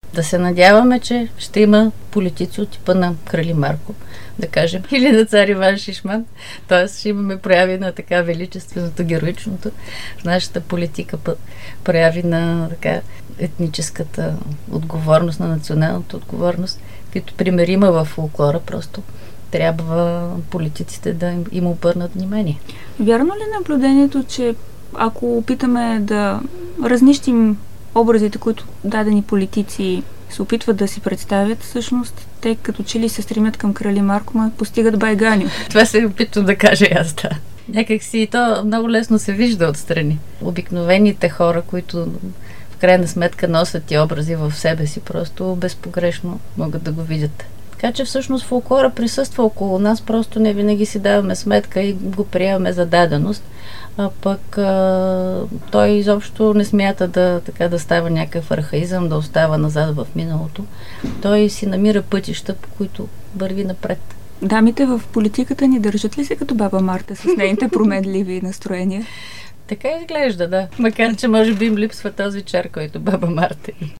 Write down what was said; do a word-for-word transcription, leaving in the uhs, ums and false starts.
Да се надяваме, че ще има политици от типа на Крали Марко, да кажем, или на цар Иван Шишман. Тоест ще имаме прояви на така величественото, героичното в нашата политика, прояви на така етническата отговорност, на националната отговорност, като пример има в фолклора, просто трябва политиците да им, им обърнат внимание. Вярно ли наблюдението, че ако опитаме да разнищим образите, които дадени политици се опитват да си представят, всъщност те като че ли се стремят към Крали Марко, ма постигат байганю? Това се опитвам да кажа аз, да. Някак си то много лесно се вижда отстрани. Обикновените хора, които в крайна сметка носят ти образи в себе си, просто безпогрешно могат да го видят. Така че всъщност фолклора присъства около нас, просто не винаги си даваме сметка и го приемаме за даденост, а пък а, той изобщо не смята да, така, да става някакъв архаизъм, да остава назад в миналото. Той си намира пътища, по които върви напред. Дамите в политиката ни държат ли се като баба Марта с нейните променливи настроения? Така изглежда, да. Макар че може би им липсва този чар, който баба Марта има.